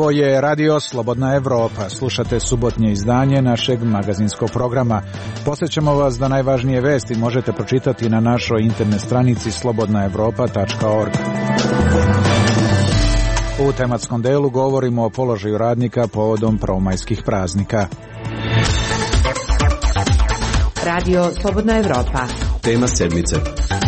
Ovo je Radio Slobodna Evropa. Slušate subotnje izdanje našeg magazinskog programa. Podsjećamo vas da najvažnije vesti možete pročitati na našoj internet stranici slobodnaevropa.org. U tematskom delu govorimo o položaju radnika povodom prvomajskih praznika. Radio Slobodna Evropa. Tema sedmice.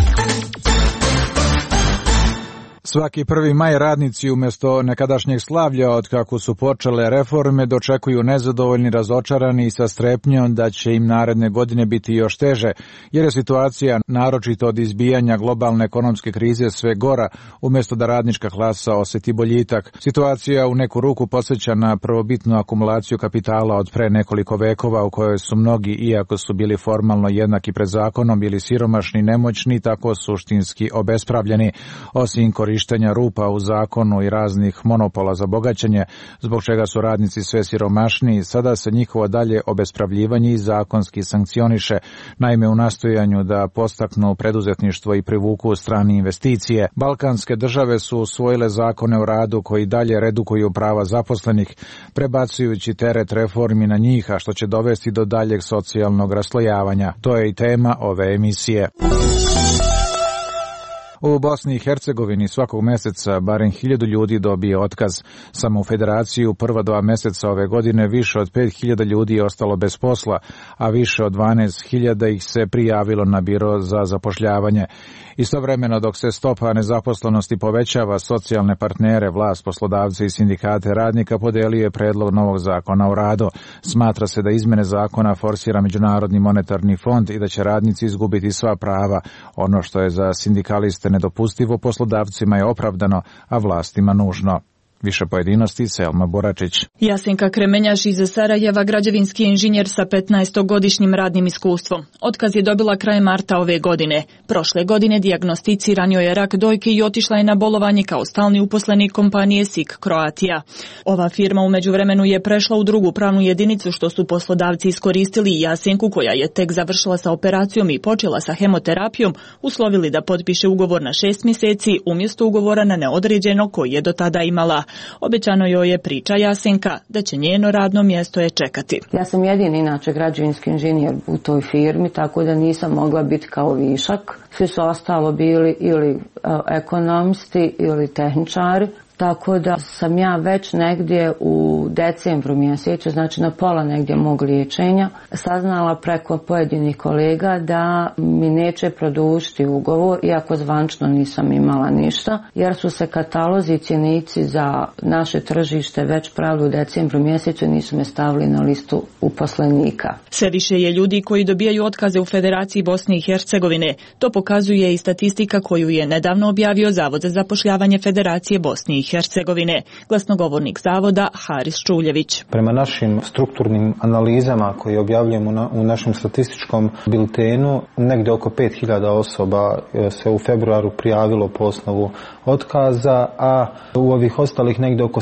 Svaki 1. maj radnici umjesto nekadašnjeg slavlja od kako su počele reforme dočekuju nezadovoljni, razočarani i sa strepnjom da će im naredne godine biti još teže, jer je situacija naročito od izbijanja globalne ekonomske krize sve gora, umjesto da radnička klasa osjeti boljitak. Situacija u neku ruku podsjeća na prvobitnu akumulaciju kapitala od pre nekoliko vekova u kojoj su mnogi, iako su bili formalno jednaki pred zakonom, bili siromašni, nemoćni, tako suštinski obespravljeni, osim korištenja rupa u zakonu i raznih monopola za bogaćenje, zbog čega su radnici sve siromašniji. Sada se njihovo dalje obespravljivanje i zakonski sankcioniše, naime u nastojanju da podstaknu preduzetništvo i privuku strane investicije. Balkanske države su usvojile zakone o radu koji dalje redukuju prava zaposlenih, prebacujući teret reformi na njih, a što će dovesti do daljeg socijalnog raslojavanja. To je i tema ove emisije. U Bosni i Hercegovini svakog mjeseca barem 1000 ljudi dobije otkaz. Samo u Federaciji u prva 2 mjeseca ove godine više od 5000 ljudi je ostalo bez posla, a više od 12.000 ih se prijavilo na biro za zapošljavanje. Istovremeno dok se stopa nezaposlenosti povećava, socijalne partnere, vlast, poslodavci i sindikate radnika podelio je predlog novog zakona o radu. Smatra se da izmjene zakona forsira Međunarodni monetarni fond i da će radnici izgubiti sva prava. Ono što je za sindikaliste nedopustivo, poslodavcima je opravdano, a vlastima nužno. Više pojedinosti, Selma Boračić. Jasenka Kremenjaš iz Sarajeva, građevinski inženjer sa 15-godišnjim radnim iskustvom. Otkaz je dobila krajem marta ove godine. Prošle godine dijagnosticiran joj je rak dojke i otišla je na bolovanje kao stalni uposlenik kompanije SIK Croatia. Ova firma u međuvremenu je prešla u drugu pravnu jedinicu, što su poslodavci iskoristili i Jasenku, koja je tek završila sa operacijom i počela sa hemoterapijom, uslovili da potpiše ugovor na 6 mjeseci umjesto ugovora na neodređeno koji je do tada imala. Obećano joj je, priča Jasenka, da će njeno radno mjesto je čekati. Ja sam jedini inače građevinski inženjer u toj firmi, tako da nisam mogla biti kao višak. Svi su ostalo bili ili ekonomisti ili tehničari. Tako da sam ja već negdje u decembru mjesecu, znači na pola negdje mog liječenja, saznala preko pojedinih kolega da mi neće produžiti ugovor, iako zvančno nisam imala ništa, jer su se katalozi i cjenici za naše tržište već pravili u decembru mjesecu i nisu me stavili na listu uposlenika. Sve više je ljudi koji dobijaju otkaze u Federaciji Bosne i Hercegovine. To pokazuje i statistika koju je nedavno objavio Zavod za zapošljavanje Federacije Bosne i Hercegovine. Glasnogovornik zavoda Haris Čuljević. Prema našim strukturnim analizama koje objavljujemo u našem statističkom biltenu, negdje oko 5000 osoba se u februaru prijavilo po osnovu otkaza, a u ovih ostalih negdje oko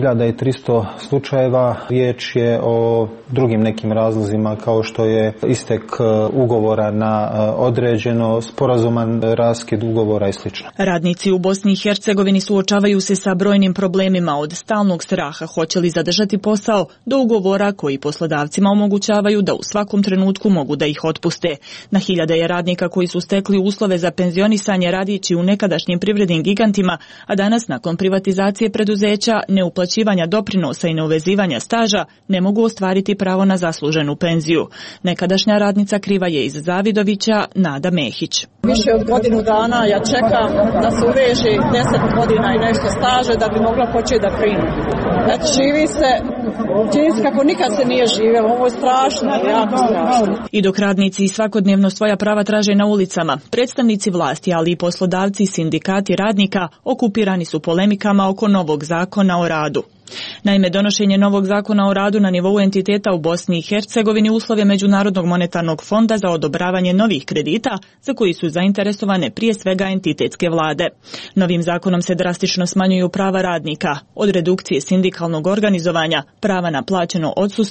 7300 slučajeva riječ je o drugim nekim razlozima, kao što je istek ugovora na određeno, sporazuman raskid ugovora i sl. Radnici u Bosni i Hercegovini suočavaju se sa brojnim problemima, od stalnog straha hoće li zadržati posao do ugovora koji poslodavcima omogućavaju da u svakom trenutku mogu da ih otpuste. Na hiljade je radnika koji su stekli uslove za penzionisanje radići u nekadašnjim privrednim gigantima, a danas nakon privatizacije preduzeća, neuplaćivanja doprinosa i neuvezivanja staža ne mogu ostvariti pravo na zasluženu penziju. Nekadašnja radnica Kriva je iz Zavidovića, Nada Mehić. Više od godinu dana ja čekam da se uveži 10 godina i nešto staže da bi mogla početi da primim. Znači živi se, čini se kako nikad se nije živjelo, ovo je strašno, jako strašno. I dok radnici svakodnevno svoja prava traže na ulicama, predstavnici vlasti, ali i poslodavci i sindikati radnika okupirani su polemikama oko novog zakona o radu. Naime, donošenje novog zakona o radu na nivou entiteta u Bosni i Hercegovini uslov je Međunarodnog monetarnog fonda za odobravanje novih kredita za koji su zainteresovane prije svega entitetske vlade. Novim zakonom se drastično smanjuju prava radnika, od redukcije sindikalnog organizovanja, prava na plaćeno odsustvo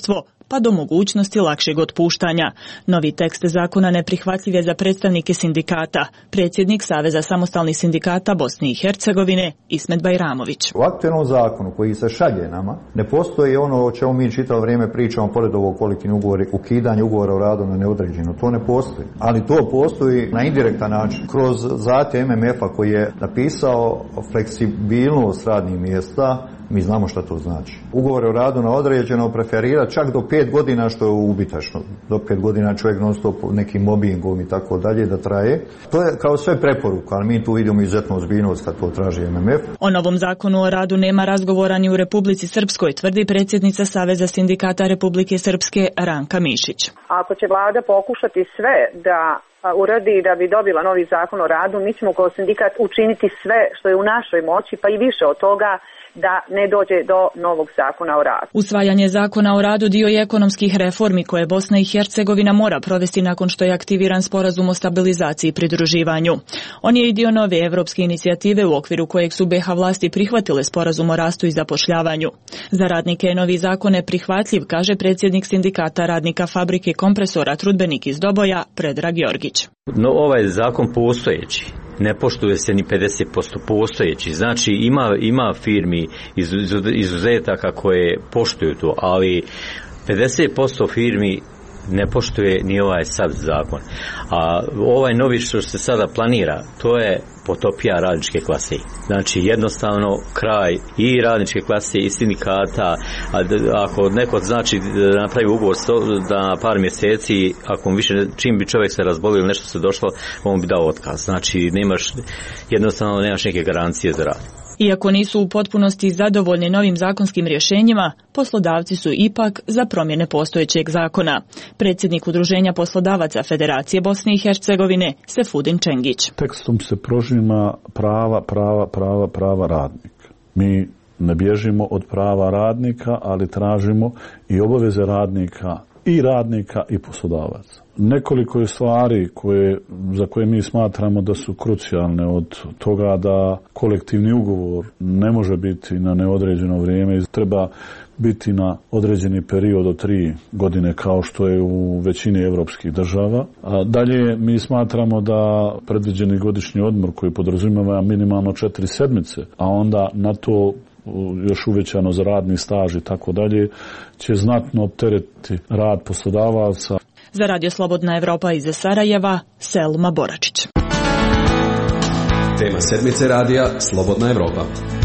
pa do mogućnosti lakšeg otpuštanja. Novi tekst zakona neprihvatljiv je za predstavnike sindikata. Predsjednik Saveza samostalnih sindikata Bosne i Hercegovine Ismet Bajramović. U aktualnom zakonu koji se šalje nama ne postoji ono o čemu mi čitavo vrijeme pričamo pored ovog kolektivnog ugovora, ukidanje ugovora o radu na neodređeno. To ne postoji. Ali to postoji na indirektan način. Kroz zahtjev MMF-a koji je napisao fleksibilnost radnih mjesta, mi znamo šta to znači. Ugovor o radu na određeno preferira čak do 5 godina, što je ubitačno. Do 5 godina čovjek non stop nekim mobbingom i tako dalje da traje. To je kao sve preporuka, ali mi tu vidimo izuzetnu ozbiljnost kad to traži MMF. O novom zakonu o radu nema razgovora ni u Republici Srpskoj, tvrdi predsjednica Saveza sindikata Republike Srpske Ranka Mišić. Ako će vlada pokušati sve da uradi da bi dobila novi zakon o radu, mi ćemo kao sindikat učiniti sve što je u našoj moći, pa i više od toga, da ne dođe do novog zakona o radu. Usvajanje zakona o radu dio je ekonomskih reformi koje Bosna i Hercegovina mora provesti nakon što je aktiviran sporazum o stabilizaciji i pridruživanju. On je i dio nove evropske inicijative u okviru kojeg su BiH vlasti prihvatile sporazum o rastu i zapošljavanju. Za radnike je novi zakon neprihvatljiv, kaže predsjednik sindikata radnika fabrike kompresora Trudbenik iz Doboja Predrag Jorgić. No, ovaj zakon postojeći ne poštuje se ni 50% postojeći. Znači ima firmi izuzetaka koje poštuju to, ali 50% firmi ne poštuje ni ovaj sad zakon. A ovaj novi što se sada planira, to je potopija radničke klase. Znači jednostavno kraj i radničke klase i sindikata. Ako neko znači napravi ugovor da par mjeseci, ako više čim bi čovjek se razbolio ili nešto se došlo, on bi dao otkaz. Znači jednostavno nemaš neke garancije za rad. Iako nisu u potpunosti zadovoljni novim zakonskim rješenjima, poslodavci su ipak za promjene postojećeg zakona. Predsjednik Udruženja poslodavaca Federacije Bosne i Hercegovine Sefudin Čengić. Tekstom se prožima prava radnika. Mi ne bježimo od prava radnika, ali tražimo i obaveze radnika i poslodavaca. Nekoliko je stvari za koje mi smatramo da su krucijalne, od toga da kolektivni ugovor ne može biti na neodređeno vrijeme, treba biti na određeni period od 3 godine kao što je u većini europskih država. A dalje mi smatramo da predviđeni godišnji odmor koji podrazumijeva minimalno 4 sedmice, a onda na to još uvećano za radni staž i tako dalje, će znatno opteretiti rad poslodavaca. Za Radio Slobodna Evropa iz Sarajeva, Selma Boračić. Tema sedmice radija Slobodna Evropa.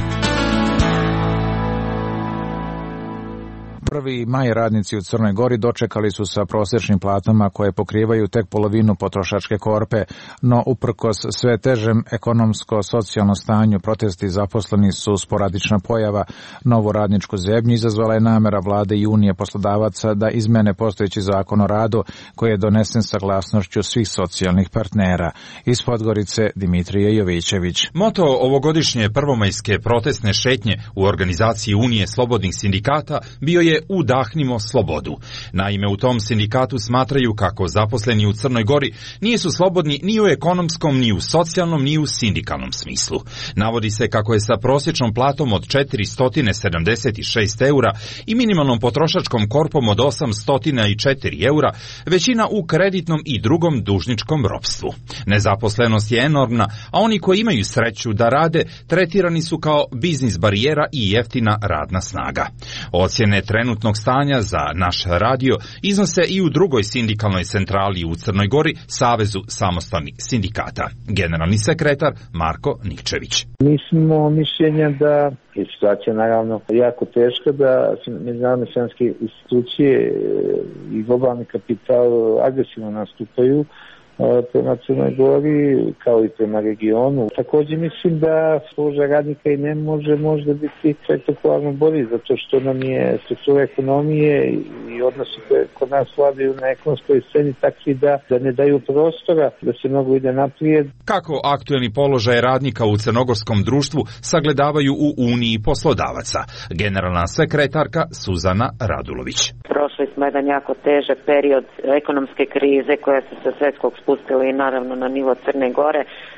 1. maj radnici u Crnoj Gori dočekali su sa prosječnim platama koje pokrivaju tek polovinu potrošačke korpe, no uprkos sve težem ekonomsko-socijalnom stanju protesti zaposleni su sporadična pojava. Novu radničku zebnju izazvala je namera vlade i unije poslodavaca da izmene postojeći zakon o radu koji je donesen saglasnošću svih socijalnih partnera. Iz Podgorice Dimitrije Jovićević. Moto ovogodišnje prvomajske protestne šetnje u organizaciji Unije slobodnih sindikata bio je Udahnimo slobodu. Naime, u tom sindikatu smatraju kako zaposleni u Crnoj Gori nisu slobodni ni u ekonomskom, ni u socijalnom, ni u sindikalnom smislu. Navodi se kako je sa prosječnom platom od 476 eura i minimalnom potrošačkom korpom od 804 eura većina u kreditnom i drugom dužničkom ropstvu. Nezaposlenost je enormna, a oni koji imaju sreću da rade tretirani su kao biznis barijera i jeftina radna snaga. Ocjene trenutnog stanja za naš radio iznose i u drugoj sindikalnoj centrali u Crnoj Gori, Savezu samostalnih sindikata. Generalni sekretar Marko Nikčević. Mi smo mišljenja da je situacija naravno jako teška, da međunarodne financijske institucije i globalni kapital agresivno nastupaju prema Crnoj Gori kao i prema regionu. Također mislim da položaj radnika i ne može možda biti spektakularno bolji, zato što nam je struktura ekonomije i odnosi koje kod nas vladaju na ekonomskoj sceni takvi da ne daju prostora da se mnogo ide naprijed. Kako aktuelni položaj radnika u crnogorskom društvu sagledavaju u Uniji poslodavaca? Generalna sekretarka Suzana Radulović. Prošli smo jedan jako težak period ekonomske krize koja se sa svjetskog spustila i naravno na nivo Crne Gore.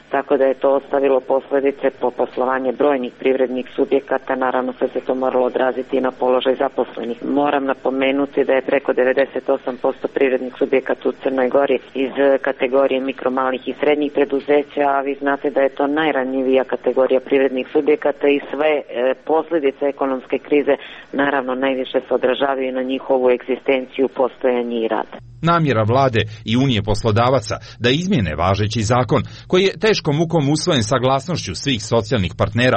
tako da je to ostavilo posljedice po poslovanje brojnih privrednih subjekata, naravno sve se to moralo odraziti i na položaj zaposlenih. Moram napomenuti da je preko 98% privrednih subjekata u Crnoj Gori iz kategorije mikro, malih i srednjih preduzeća, a vi znate da je to najranjivija kategorija privrednih subjekata i sve posljedice ekonomske krize naravno najviše se odražavaju na njihovu egzistenciju, postojanje i rad. Namjera vlade i Unije poslodavaca da izmjene važeći zakon, koji je teškom mukom usvojen saglasnošću svih socijalnih partnera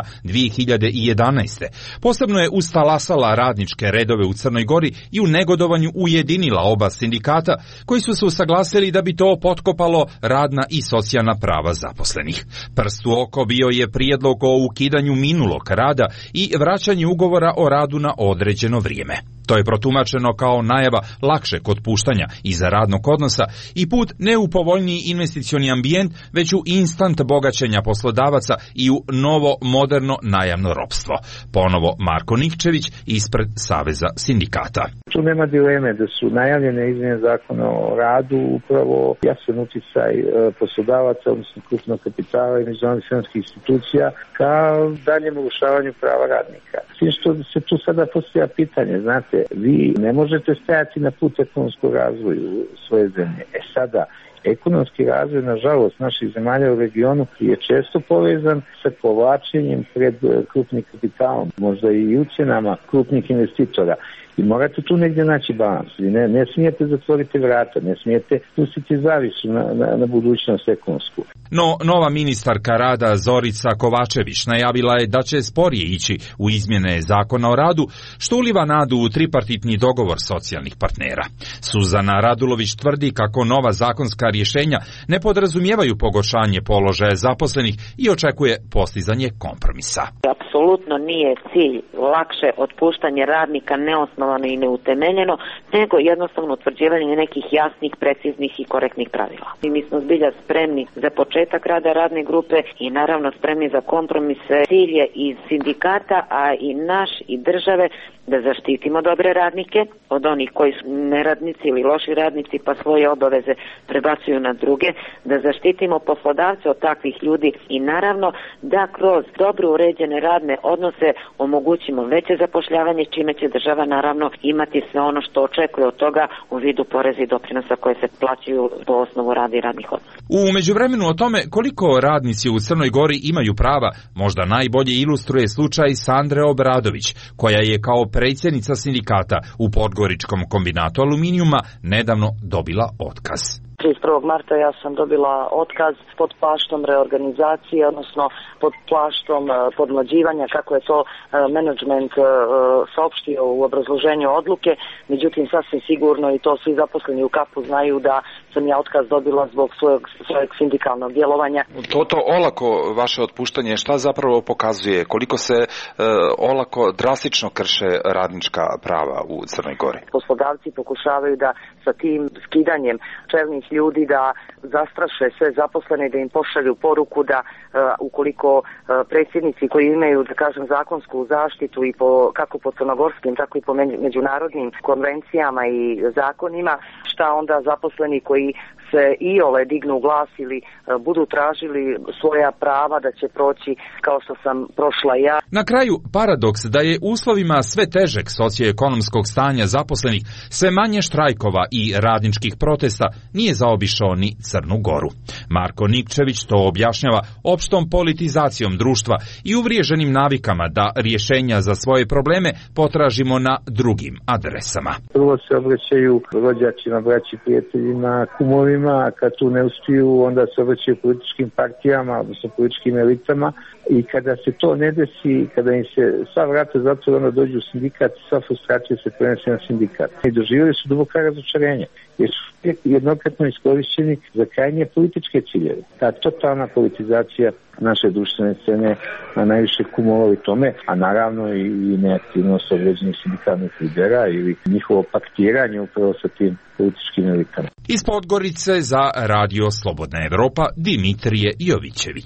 2011. posebno je ustalasala radničke redove u Crnoj Gori i u negodovanju ujedinila oba sindikata koji su se usaglasili da bi to potkopalo radna i socijalna prava zaposlenih. Prst u oko bio je prijedlog o ukidanju minulog rada i vraćanju ugovora o radu na određeno vrijeme. To je protumačeno kao najava lakšeg otpuštanja iza radnog odnosa i put ne u povoljniji investicioni ambijent, već u instant bogaćenja poslodavaca i u novo moderno najamno ropstvo. Ponovo Marko Nikčević ispred Saveza sindikata. Tu nema dileme da su najavljene izmjene zakona o radu upravo jasan uticaj poslodavaca, odnosno krupnog kapitala i međunarodnih financijskih institucija ka daljem urušavanju prava radnika. Svim što se tu sada postavlja pitanje, znate, vi ne možete stajati na put ekonomskog razvoju svoje zemlje. Sada, ekonomski razvoj, nažalost, naših zemalja u regionu je često povezan sa povlačenjem pred krupnim kapitalom, možda i ucjenama krupnih investitora. I morate tu negdje naći balans. Vi ne smijete zatvoriti vrata, ne smijete pustiti zavisu na budućnost ekonomsku. No, nova ministarka rada Zorica Kovačević najavila je da će sporije ići u izmjene zakona o radu, što uliva nadu u tripartitni dogovor socijalnih partnera. Suzana Radulović tvrdi kako nova zakonska rješenja ne podrazumijevaju pogoršanje položaja zaposlenih i očekuje postizanje kompromisa. Apsolutno nije cilj lakše otpuštanje radnika neosnovano i neutemeljeno, nego jednostavno utvrđivanje nekih jasnih, preciznih i korektnih pravila. I mi smo zbilja spremni za početak rada radne grupe i naravno spremni za kompromise. Cilj je i sindikata, a i naš i države da zaštitimo dobre radnike od onih koji su neradnici ili loši radnici pa svoje obaveze prebacuju na druge, da zaštitimo poslodavce od takvih ljudi i naravno da kroz dobro uređene radne odnose omogućimo veće zapošljavanje, čime će država naravno imati sve ono što očekuje od toga u vidu poreza i doprinosa koje se plaćaju po osnovu rada i radnih odnosa. U međuvremenu o tome koliko radnici u Crnoj Gori imaju prava možda najbolje ilustruje slučaj Sandre Obradović, koja je kao predsjednica sindikata u Podgoričkom kombinatu aluminijuma nedavno dobila otkaz. 31. marta ja sam dobila otkaz pod plaštom reorganizacije, odnosno pod plaštom podmlađivanja, kako je to menadžment saopštio u obrazloženju odluke. Međutim, sasvim sigurno i to svi zaposleni u KAP-u znaju da sam ja otkaz dobila zbog svojeg sindikalnog djelovanja. To olako vaše otpuštanje šta zapravo pokazuje? Koliko se olako drastično krše radnička prava u Crnoj Gori? Poslodavci pokušavaju da sa tim skidanjem čelnih ljudi da zastraše sve zaposlene, da im pošalju poruku da ukoliko predsjednici koji imaju, da kažem, zakonsku zaštitu i kako po crnogorskim, tako i po međunarodnim konvencijama i zakonima, šta onda zaposleni koji se iole dignu glas ili budu tražili svoja prava da će proći kao što sam prošla ja. Na kraju, paradoks da je uslovima sve težeg socioekonomskog stanja zaposlenih sve manje štrajkova i radničkih protesta nije zaobišao ni Crnu Goru. Marko Nikčević to objašnjava opštom politizacijom društva i uvriježenim navikama da rješenja za svoje probleme potražimo na drugim adresama. Prvo se obraćaju rođacima, braći, prijateljima, kumovima, a kad tu ne uspiju, onda se obraćaju političkim partijama, odnosno političkim elitama i kada se to ne desi, kada im se sva vrata zatvore, onda dođu u sindikat i sva frustracija se prenese na sindikat. I doživjeli su duboka razočarenja, jer su jednokratno iskorišćeni za krajnje političke ciljeve. Ta totalna politizacija naše društvene scene na najviše kumovali tome, a naravno i neaktivnost određenih sindikalnih lidera ili njihovo paktiranje upravo sa tim političkim elitama. Iz Podgorice za Radio Slobodna Evropa Dimitrije Jovićević.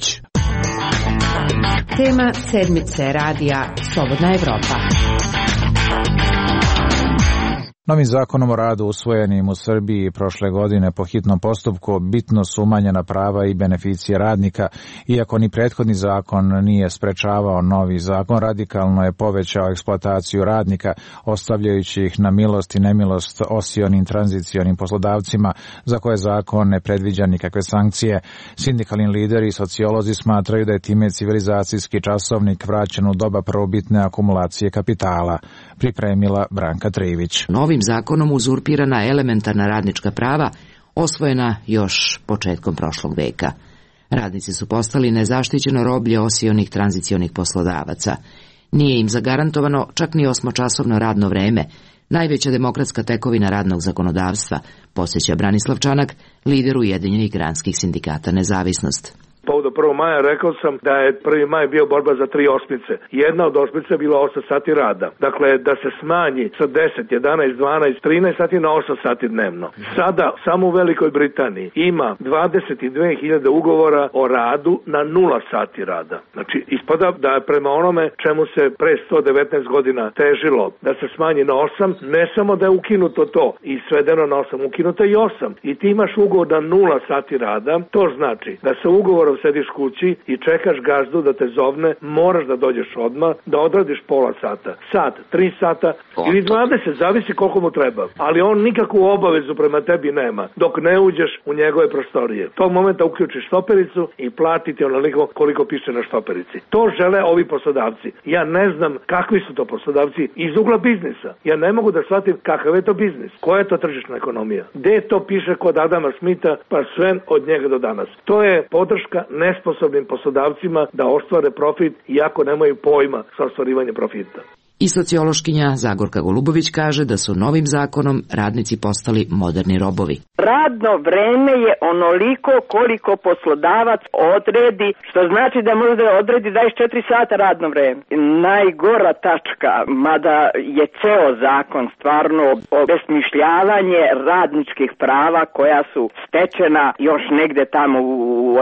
Tema sedmice Radija Slobodna Evropa. Novim zakonom o radu usvojenim u Srbiji prošle godine po hitnom postupku bitno su umanjena prava i beneficije radnika, iako ni prethodni zakon nije sprečavao novi zakon, radikalno je povećao eksploataciju radnika, ostavljajući ih na milost i nemilost osionim tranzicionim poslodavcima, za koje zakon ne predviđa nikakve sankcije. Sindikalni lideri i sociolozi smatraju da je time civilizacijski časovnik vraćen u doba prvobitne akumulacije kapitala. Pripremila Branka Trivić. Novim zakonom uzurpirana elementarna radnička prava osvojena još početkom prošlog veka. Radnici su postali nezaštićeno roblje osionih tranzicionih poslodavaca. Nije im zagarantovano čak ni 8-časovno radno vreme, najveća demokratska tekovina radnog zakonodavstva, podsjeća Branislav Čanak, lider Ujedinjenih granskih sindikata Nezavisnost. Povodom 1. maja rekao sam da je 1. maj bio borba za 3 osmice. Jedna od osmice je bila 8 sati rada. Dakle, da se smanji sa 10, 11, 12, 13 sati na 8 sati dnevno. Sada, samo u Velikoj Britaniji, ima 22.000 ugovora o radu na 0 sati rada. Znači, ispada da je prema onome čemu se pre 119 godina težilo da se smanji na 8, ne samo da je ukinuto to i svedeno na 8, ukinuto je i 8. I ti imaš ugovor na 0 sati rada, to znači da se ugovorom sediš kući i čekaš gazdu da te zovne, moraš da dođeš odmah, da odradiš pola sata, sat, 3 sata ili 20, zavisi koliko mu treba. Ali on nikakvu obavezu prema tebi nema dok ne uđeš u njegove prostorije. Tog momenta uključiš štopericu i platiti onoliko koliko piše na štoperici. To žele ovi poslodavci. Ja ne znam kakvi su to poslodavci iz ugla biznisa. Ja ne mogu da shvatim kakav je to biznis. Koja je to tržišna ekonomija? Gde to piše kod Adama Smitha pa sve od njega do danas? To je podrška nesposobnim poslodavcima da ostvare profit iako nemaju pojma sa ostvarivanjem profita. I sociološkinja Zagorka Golubović kaže da su novim zakonom radnici postali moderni robovi. Radno vreme je onoliko koliko poslodavac odredi, što znači da može da odredi 24 sata radno vreme. Najgora tačka, mada je ceo zakon stvarno obesmišljavanje radničkih prava koja su stečena još negde tamo u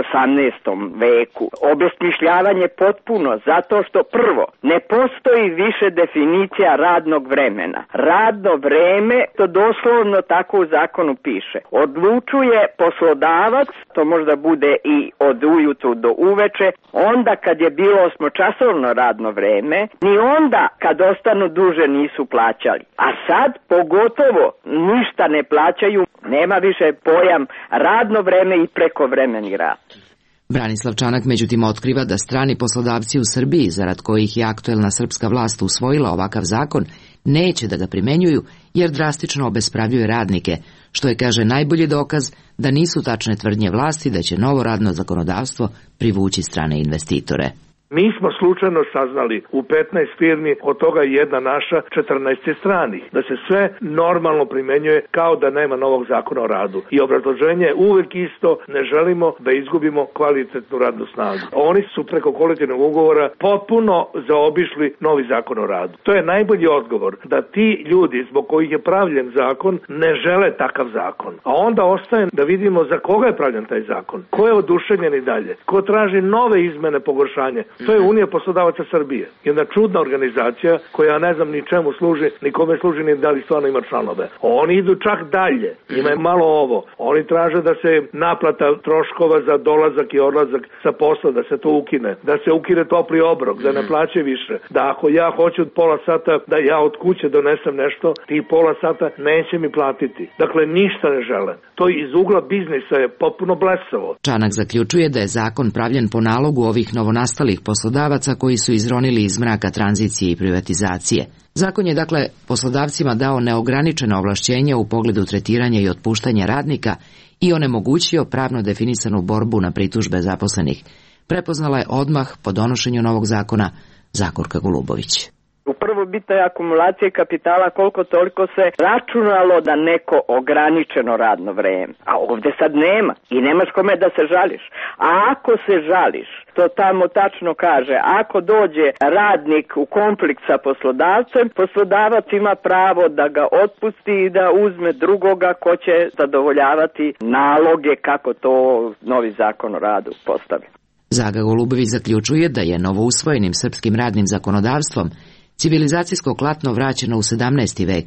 18. veku. Obesmišljavanje potpuno, zato što prvo, ne postoji više definicija radnog vremena. Radno vreme, to doslovno tako u zakonu piše, odlučuje poslodavac, to možda bude i od ujutru do uveče, onda kad je bilo 8-časovno radno vreme, ni onda kad ostanu duže nisu plaćali. A sad pogotovo ništa ne plaćaju, nema više pojam radno vreme i prekovremeni rad. Branislav Čanak međutim otkriva da strani poslodavci u Srbiji, zarad kojih je aktuelna srpska vlast usvojila ovakav zakon, neće da ga primenjuju jer drastično obespravljuje radnike, što je, kaže, najbolji dokaz da nisu tačne tvrdnje vlasti da će novo radno zakonodavstvo privući strane investitore. Mi smo slučajno saznali u 15 firmi, od toga jedna naša, 14 stranih, da se sve normalno primenjuje kao da nema novog zakona o radu. I obrazloženje je uvek isto, ne želimo da izgubimo kvalitetnu radnu snagu. Oni su preko kolektivnog ugovora potpuno zaobišli novi zakon o radu. To je najbolji odgovor, da ti ljudi zbog kojih je pravljen zakon ne žele takav zakon. A onda ostaje da vidimo za koga je pravljen taj zakon, ko je oduševljen i dalje, ko traži nove izmene pogoršanja. To je Unija poslodavaca Srbije. Jedna čudna organizacija koja ne znam ni čemu služi, ni kome služi, ni da li stvarno ima članove. Oni idu čak dalje. Ima malo ovo. Oni traže da se naplata troškova za dolazak i odlazak sa posla, da se to ukine. Da se ukine topli obrok, da ne plaće više. Da ako ja hoću pola sata da ja od kuće donesem nešto, ti pola sata neće mi platiti. Dakle, ništa ne žele. To iz ugla biznisa je potpuno blesavo. Čanak zaključuje da je zakon pravljen po nalogu ovih novonastalih poslodavaca koji su izronili iz mraka tranzicije i privatizacije. Zakon je, dakle, poslodavcima dao neograničena ovlašćenja u pogledu tretiranja i otpuštanja radnika i onemogućio pravno definisanu borbu na pritužbe zaposlenih. Prepoznala je odmah po donošenju novog zakona Zagorka Golubović. U prvobitnoj akumulaciji kapitala koliko toliko se računalo da neko ograničeno radno vreme. A ovde sad nema i nemaš kome da se žališ. A ako se žališ, to tamo tačno kaže, ako dođe radnik u konflikt sa poslodavcem, poslodavac ima pravo da ga otpusti i da uzme drugoga ko će zadovoljavati naloge kako to novi zakon o radu postavi. Zaga Golubović zaključuje da je novousvojenim srpskim radnim zakonodavstvom civilizacijsko klatno vraćeno u 17. vek,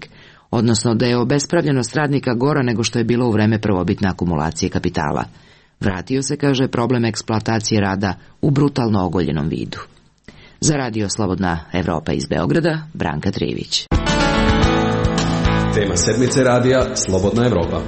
odnosno da je obespravljenost radnika gora nego što je bilo u vreme prvobitne akumulacije kapitala. Vratio se, kaže, problem eksploatacije rada u brutalno ogoljenom vidu. Za Radio Slobodna Evropa iz Beograda, Branka Trivić. Tema sedmice radija Slobodna Evropa.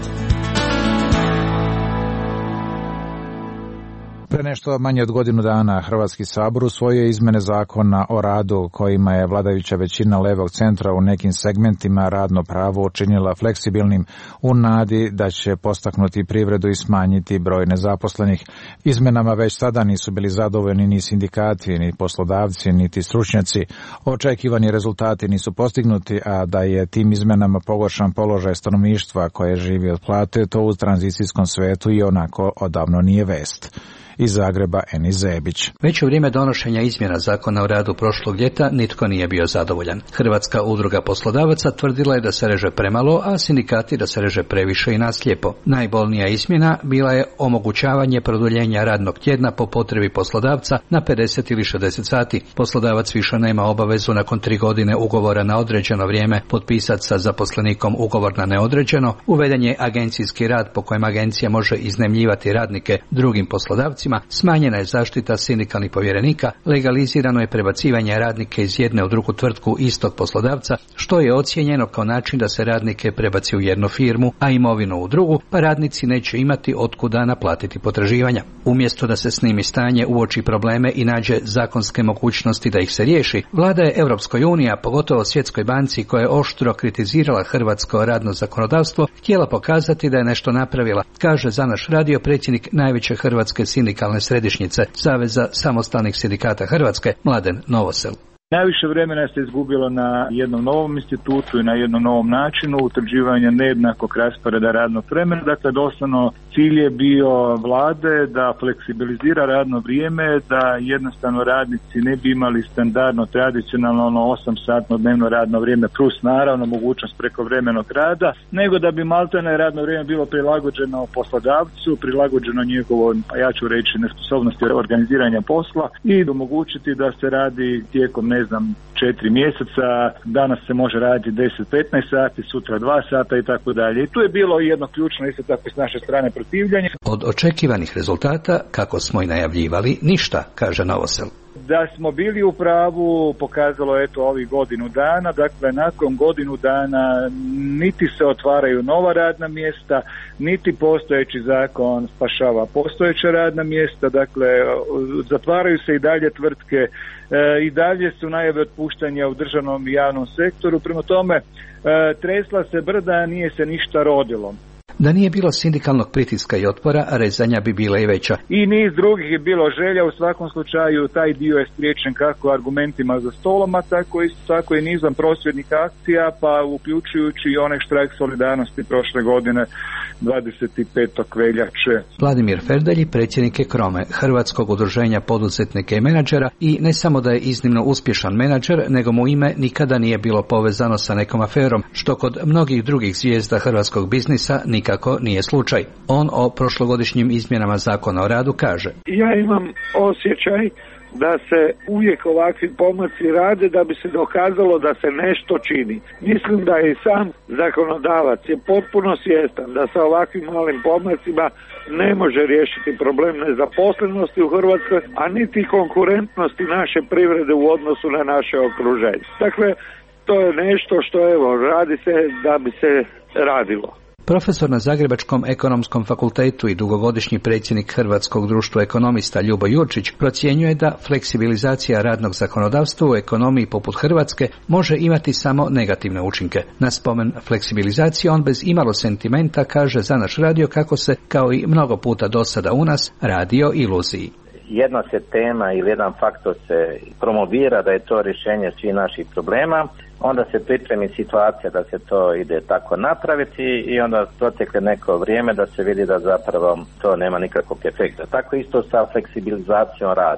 Pre nešto manje od godinu dana Hrvatski sabor usvojio izmene zakona o radu kojima je vladajuća većina levog centra u nekim segmentima radno pravo učinila fleksibilnim u nadi da će postaknuti privredu i smanjiti broj nezaposlenih. Izmenama već sada nisu bili zadovoljni ni sindikati, ni poslodavci, niti stručnjaci. Očekivani rezultati nisu postignuti, a da je tim izmenama pogoršan položaj stanovništva koje živi od plate, to u tranzicijskom svetu i onako odavno nije vest. Iz Zagreba Eni Zebić. Već u vrijeme donošenja izmjena zakona o radu prošlog ljeta nitko nije bio zadovoljan. Hrvatska udruga poslodavaca tvrdila je da se reže premalo, a sindikati da se reže previše i naslijepo. Najbolnija izmjena bila je omogućavanje produljenja radnog tjedna po potrebi poslodavca na 50 ili 60 sati. Poslodavac više nema obavezu nakon 3 godine ugovora na određeno vrijeme potpisati sa zaposlenikom ugovor na neodređeno. Uveden je agencijski rad po kojem agencija može iznajmljivati radnike drugim poslodavcima. Smanjena je zaštita sindikalnih povjerenika, legalizirano je prebacivanje radnike iz jedne u drugu tvrtku istog poslodavca, što je ocijenjeno kao način da se radnike prebaci u jednu firmu, a imovinu u drugu, pa radnici neće imati otkuda naplatiti potraživanja. Umjesto da se snimi stanje, uoči probleme i nađe zakonske mogućnosti da ih se riješi, vlada je Europskoj uniji, a pogotovo Svjetskoj banci koja je oštro kritizirala hrvatsko radno zakonodavstvo, htjela pokazati da je nešto napravila, kaže za naš radio predsjednik najveće hrvatske sindikalne središnjice Saveza samostalnih sindikata Hrvatske, Mladen Novosel. Najviše vremena se izgubilo na jednom novom institutu i na jednom novom načinu utvrđivanja nejednakog rasporeda radnog vremena. Dakle, doslovno cilj je bio vlade da fleksibilizira radno vrijeme, da jednostavno radnici ne bi imali standardno, tradicionalno 8-satno dnevno radno vrijeme plus naravno mogućnost prekovremenog rada, nego da bi maltene radno vrijeme bilo prilagođeno poslodavcu, prilagođeno njegovom, ja ću reći, nesposobnosti organiziranja posla i omogućiti da se radi tijekom 4 mjeseca, danas se može raditi 10-15 sati, sutra 2 sata i tako dalje. I tu je bilo jedno ključno isto tako s naše strane protivljenje. Od očekivanih rezultata, kako smo i najavljivali, ništa, kaže Novosel. Da smo bili u pravu pokazalo ovih godinu dana, dakle nakon godinu dana niti se otvaraju nova radna mjesta, niti postojeći zakon spašava postojeća radna mjesta, dakle zatvaraju se i dalje tvrtke, i dalje su najave otpuštanja u državnom i javnom sektoru, prema tome tresla se brda, a nije se ništa rodilo. Da nije bilo sindikalnog pritiska i otpora, rezanja bi bila i veća. I niz drugih je bilo želja, u svakom slučaju taj dio je spriječen kako argumentima za stoloma, tako i nizom prosvjednih akcija, pa uključujući i onaj štrajk solidarnosti prošle godine 25. veljače. Vladimir Ferdelji, predsjednik je Krome, Hrvatskog udruženja poduzetnika i menadžera, i ne samo da je iznimno uspješan menadžer, nego mu ime nikada nije bilo povezano sa nekom aferom, što kod mnogih drugih zvijezda hrvatskog biznisa nikako nije slučaj. On o prošlogodišnjim izmjenama zakona o radu kaže: Ja imam osjećaj da se uvijek ovakvi pomaci rade da bi se dokazalo da se nešto čini. Mislim da je i sam zakonodavac je potpuno svjestan da sa ovakvim malim pomacima ne može riješiti problem nezaposlenosti u Hrvatskoj, a niti konkurentnosti naše privrede u odnosu na naše okruženje. Dakle, to je nešto što radi se da bi se radilo. Profesor na Zagrebačkom ekonomskom fakultetu i dugogodišnji predsjednik Hrvatskog društva ekonomista Ljubo Jurčić procjenjuje da fleksibilizacija radnog zakonodavstva u ekonomiji poput Hrvatske može imati samo negativne učinke. Na spomen fleksibilizacije on bez imalo sentimenta kaže za naš radio kako se, kao i mnogo puta do sada u nas, radi o iluziji. Jedna se tema ili jedan faktor se promovira da je to rješenje svih naših problema, onda se pripremi situacija da se to ide tako napraviti i onda protekle neko vrijeme da se vidi da zapravo to nema nikakvog efekta. Tako isto sa fleksibilizacijom rada.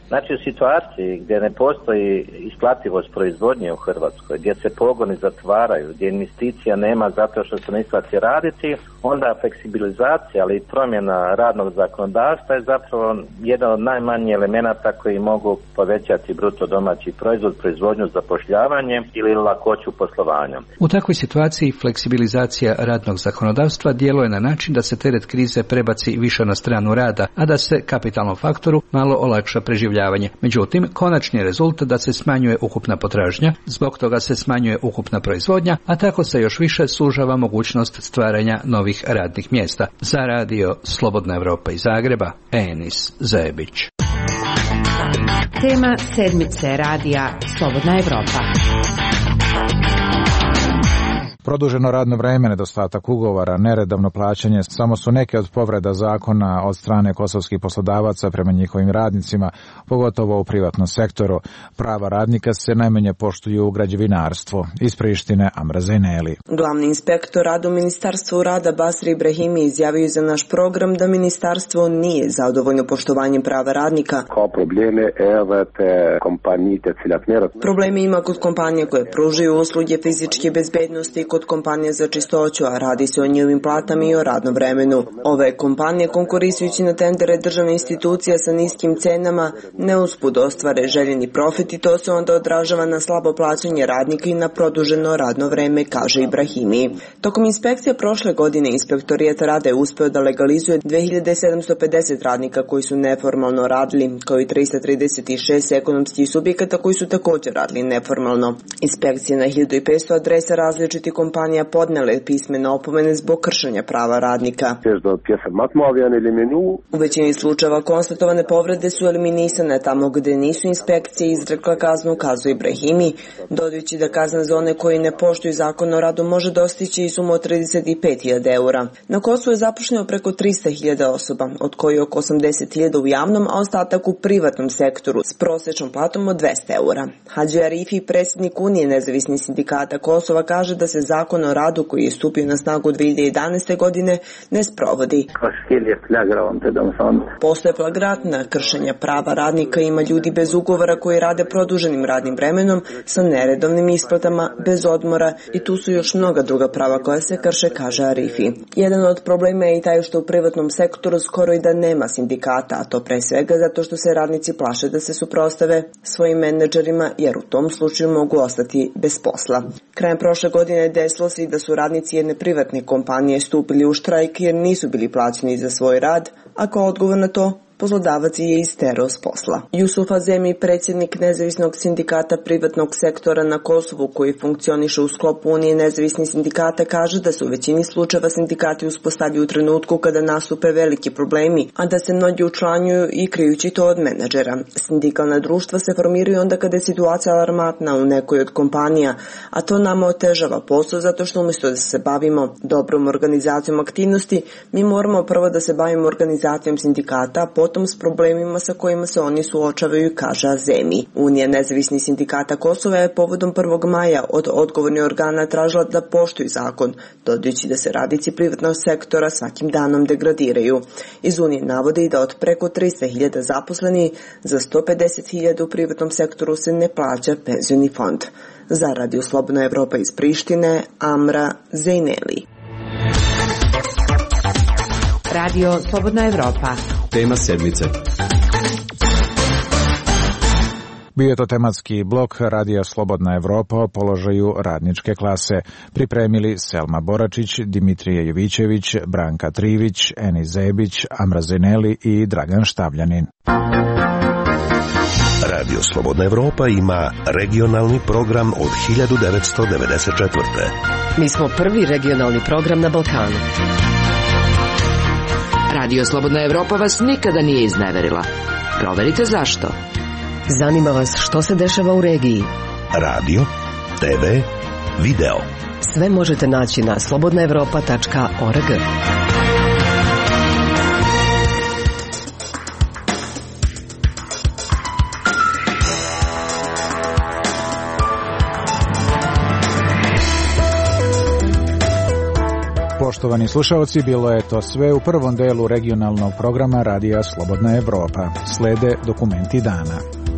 Znači u situaciji gdje ne postoji isplativost proizvodnje u Hrvatskoj, gdje se pogoni zatvaraju, gdje investicija nema zato što se ne isplati raditi, onda fleksibilizacija, ali i promjena radnog zakonodavstva je zapravo jedan od najmanjih elemenata koji mogu povećati bruto domaći proizvod, proizvodnju, zapošljavanje ili lakoću poslovanja. U takvoj situaciji fleksibilizacija radnog zakonodavstva djeluje na način da se teret krize prebaci više na stranu rada, a da se kapitalnom faktoru malo olakša preživljavanje. Međutim, konačni rezultat da se smanjuje ukupna potražnja, zbog toga se smanjuje ukupna proizvodnja, a tako se još više sužava mogućnost stvaranja novih radnih mjesta. Za radio Slobodna Evropa iz Zagreba, Enis Zebić. Tema sedmice radija Slobodna Evropa. Produženo radno vreme, nedostatak ugovora, neredovno plaćanje samo su neke od povreda zakona od strane kosovskih poslodavaca prema njihovim radnicima, pogotovo u privatnom sektoru. Prava radnika se najmanje poštuju u građevinarstvu. Iz Prištine, Amra Zejneli. Glavni inspektor rada u Ministarstvu rada Basri Ibrahimi izjavio za naš program da ministarstvo nije zadovoljno poštovanjem prava radnika. Problemi ima kod kompanija koje pružaju usluge fizičke bezbednosti, kod kompanije za čistoću, a radi se o njihovim platama i o radnom vremenu. Ove kompanije, konkurisujući na tendere državne institucija sa niskim cenama, ne uspud ostvare željeni profit i to se onda odražava na slabo plaćanje radnika i na produženo radno vreme, kaže Ibrahimi. Tokom inspekcija prošle godine inspektorijat rada je uspeo da legalizuje 2750 radnika koji su neformalno radili, kao i 336 ekonomskih subjekata koji su također radili neformalno. Inspekcije na 1500 adresa različitih kompanija podnele pismene opomene zbog kršenja prava radnika. U većini slučajeva konstatovane povrede su eliminisane tamo gde nisu inspekcije izrekla kaznu, kazuje Ibrahimi, dodajući da kazna za one koji ne poštuju zakon o radu može dostići i sumu od 35.000 eura. Na Kosovu je zaposleno preko 300.000 osoba, od koji oko 80.000 u javnom, a ostatak u privatnom sektoru s prosječnom platom od 200 eura. Hadži Arifi, predsjednik Unije nezavisnih sindikata Kosova, kaže da se zakon o radu koji je stupio na snagu 2011. godine ne sprovodi. Postoje flagrantna kršenja prava radnika, ima ljudi bez ugovora koji rade produženim radnim vremenom sa neredovnim isplatama, bez odmora i tu su još mnoga druga prava koja se krše, kaže Arifi. Jedan od problema je i taj što u privatnom sektoru skoro i da nema sindikata, a to pre svega zato što se radnici plaše da se suprotstave svojim menadžerima jer u tom slučaju mogu ostati bez posla. Krajem prošle godine desilo se i da su radnici jedne privatne kompanije stupili u štrajk jer nisu bili plaćeni za svoj rad, a kao odgovor na to poslodavac je isterao s posla. Jusuf Azemi, predsjednik nezavisnog sindikata privatnog sektora na Kosovu koji funkcioniše u sklopu Unije nezavisnih sindikata, kaže da se u većini slučajeva sindikati uspostavljaju u trenutku kada nastupe veliki problemi, a da se mnogi učlanjuju i krijući to od menadžera. Sindikalna društva se formiraju onda kada je situacija alarmantna u nekoj od kompanija, a to nama otežava posao zato što umjesto da se bavimo dobrom organizacijom aktivnosti, mi moramo prvo da se bavimo organizacijom sindikata, potom s problemima sa kojima se oni suočavaju, kaže Azemi. Unija nezavisnih sindikata Kosova je povodom 1. maja od odgovornih organa tražila da poštuju zakon, dodajući da se radnici privatnog sektora svakim danom degradiraju. Iz Unije navode i da od preko 300.000 zaposlenih za 150.000 u privatnom sektoru se ne plaća penzioni fond. Za Radio Slobodna Evropa iz Prištine, Amra Zejneli. Radio Slobodna Evropa. Tema sedmice. Bio je to tematski blok Radija Slobodna Evropa o položaju radničke klase. Pripremili Selma Boračić, Dimitrije Jovićević, Branka Trivić, Eni Zebić, Amra Zejneli i Dragan Štavljanin. Radio Slobodna Evropa ima regionalni program od 1994. Mi smo prvi regionalni program na Balkanu. Radio Slobodna Evropa vas nikada nije izneverila. Proverite zašto. Zanima vas što se dešava u regiji. Radio, TV, video. Sve možete naći na slobodnaevropa.org. Poštovani slušalci, bilo je to sve u prvom delu regionalnog programa Radija Slobodna Evropa. Slede dokumenti dana.